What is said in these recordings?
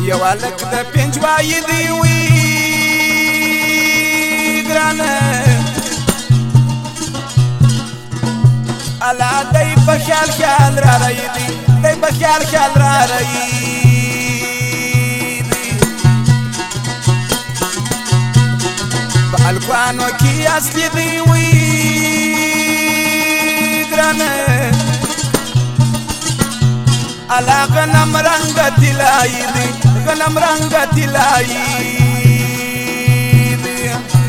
یو هلک د پنجوایي دی وي ګرانه الا دی په خیال خیال را رهي دی دی په خیال خیال را رهي دی په الکوانو کې اصلي دی وي ګرانه الا غنم رنگ طلایی دی غنم رنگ طلایی دی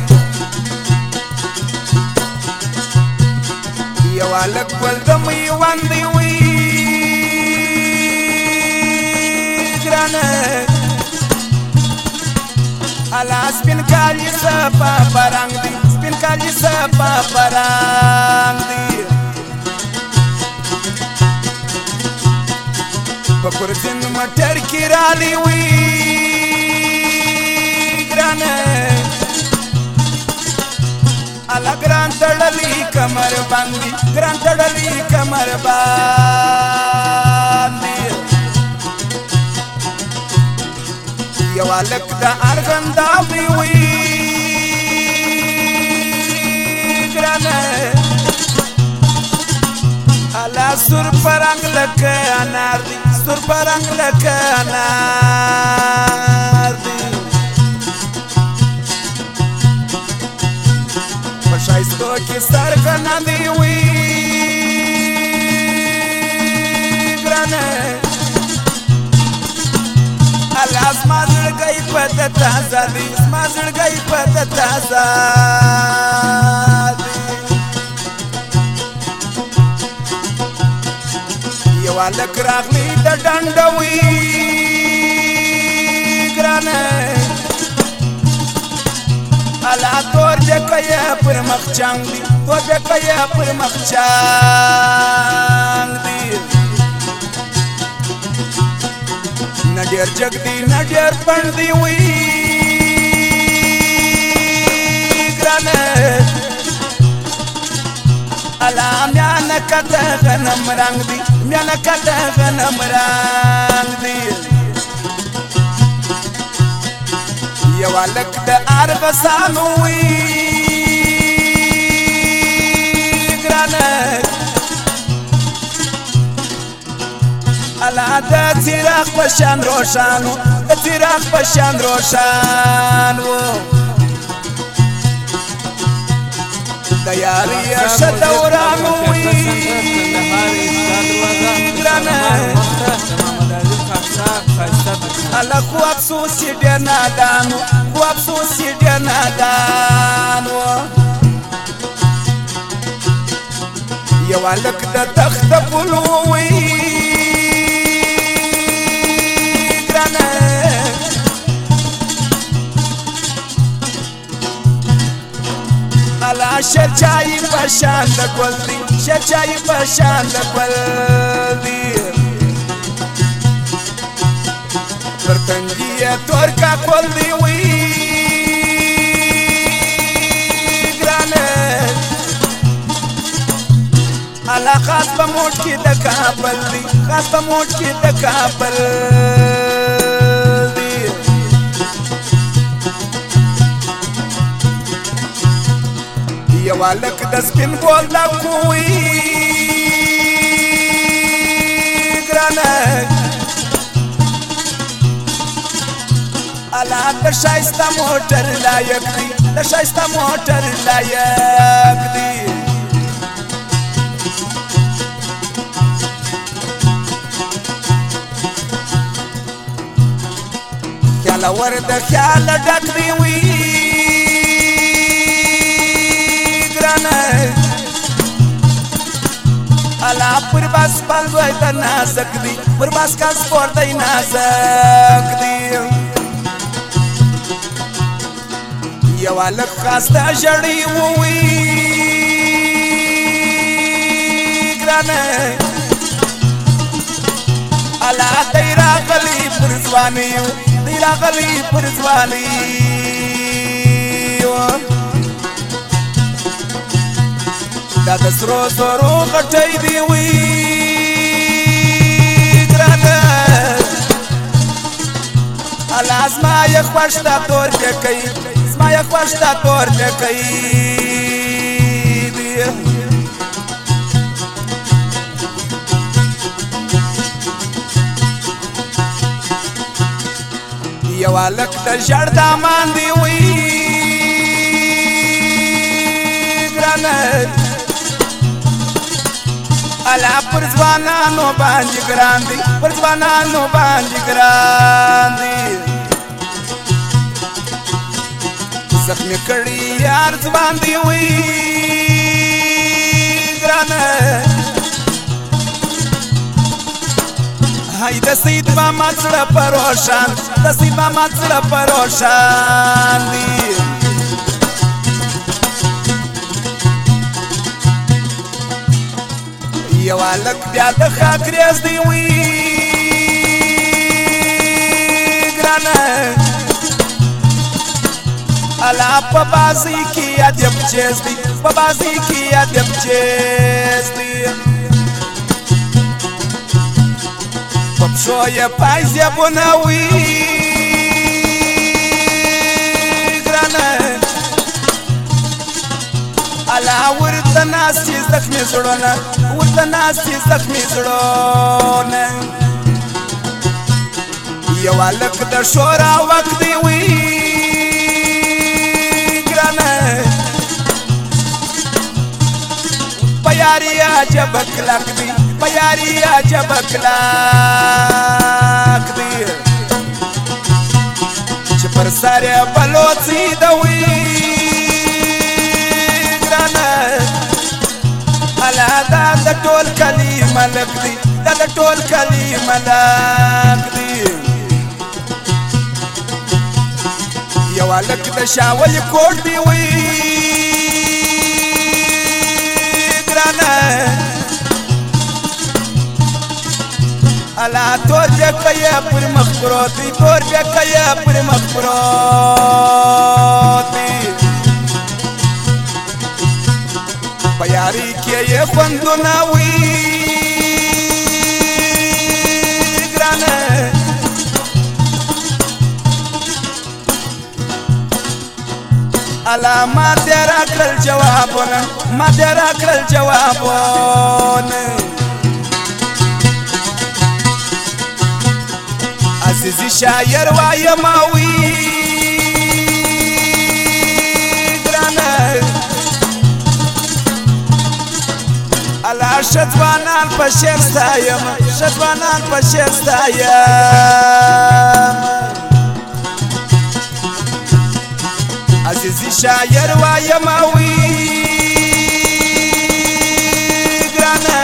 یو هلک ګل د میوند دی وي ګرانه الا سپین کالي صفا پرنګ دی سپین کالي صفا پرنګ دی په کورتین مټر کې رالی وي ګرانه الا ګران تړلی کمر باندې ګران تړلی کمر باندې یو هلک د ارغنداب دی وي ګرانه الا سور پرنګ لکه انار دی سور پرنګ لکه انار دی په ښایستو کې سرګنه دی وي ګرانه الا زما زړګی په ده تازه دی زما زړګی په ده تازه یو هلک راغلی د ډنډه وي ګرانه الا تور جکه یې پر مخ چنګ دی تور جکه یې پر مخ چنګ دی نه ډېر جګ دی نه ډېر پڼ دی وي ګرانه الا میانه کته غنم رنگ دی میانه کته غنم رنگ دی یو هلک د ارغسانو وي ګرانه الا د څراغ په شان روښانو د څراغ په شان روښانو د یاري ښه دورانو وي ګرانه الا خو افسوس چې ډېر نادانو خو افسوس چې ډېر نادانو یو هلک د تخته پلو وي ګرانه الا شرچای په شان د ګل دی شرچای په شان د ګل دی پر تندي یې تور کاکل دی وي ګرانه الا خاص په موټ کې د کابل دی خاص په موټ کې د کابل دی یو هلک د سپین بولدک وي ګرانه الا د ښایسته موټر لایق دی د ښایسته موټر لایق دی خیال ور د خیال ډک دی وي ګرانه الا پر باس باندې د نازک دی پر باس کا سپور دی نازک دی یو هلک خاسته ژړی وي ګرانه الا دی راغلی پر ځواني دی راغلی پر ځواني دا د سرو زرو غټۍ دی وي ګرانه یې خوښ دا تور پیکی زما یې خوښ دا تور پیکی یو هلک د ژړ دامان دی وی ګرانه الا پر ځوانانو باندې ګران دی پر ځوانانو باندې ګران دی زخمي کړي یار ځوان دی وی ګرانه هاي د سید ماما زړه پروشان د سید ماما زړه پروشان دی یو هلک بیا د خاکریز دی وی ګرانه الا په بازي کې ادب چیز دی په بازي کې ادب چیز دی پښو یې پایزه بنوي ګرانه الا ورته ناسي زخمي زړونه ورته ناسي زخمي زړونه یو هلک د شورا وخت دی وی ګرانه په یاري عجب کلک دی په یاري عجب کلک دی چې پر سر یې بلوڅي د وی ګرانه الا دا د ټول کلي ملک دی دا د ټول کلي ملک دی یو هلک د شاول کوټ دی وی ګرانه الا تور جکیا پر مخ پروتی تور جکیا پر مخ پروتی په یاري کې یې خوندونه وی ګرانه الا ما دې راکړل جوابونه ما دې راکړل جوابونه عزیزی شاعر وایم وی ګرانه الا شځوانان په شعر ستایم شځوانان په شعر ستایم عزیزی شاعر وایم وی ګرانه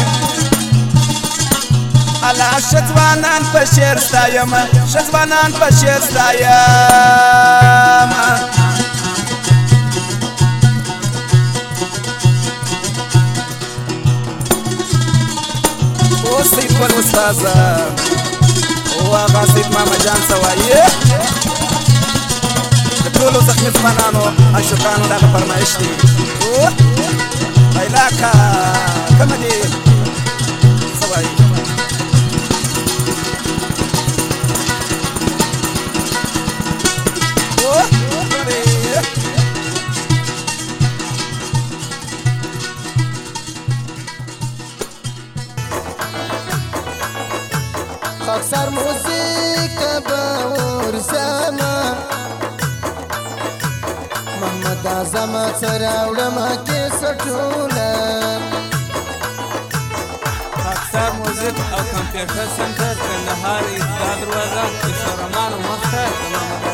الا شځوانان په شعر ستایم شځوانان په شعر ستایم او سید ګل استاد او هغه سید ماما جان سوایي د ټولو زخمي ځوانانو عاشقانو دغه فرمایش دی علاقه کومه دی سوایي اکثر موسیق باور زما محمد اعظم سراوړم کې سټوله اکثر موزیک او کمپیوټر سنټر کندهار اطلاع دروازه کشورمان مخته